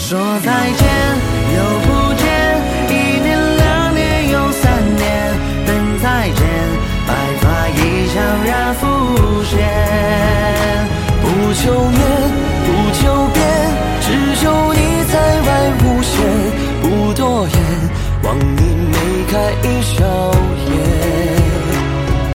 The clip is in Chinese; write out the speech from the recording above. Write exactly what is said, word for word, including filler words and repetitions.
说再见又不见，一年两年又三年，等再见，白发已悄然浮现，不求年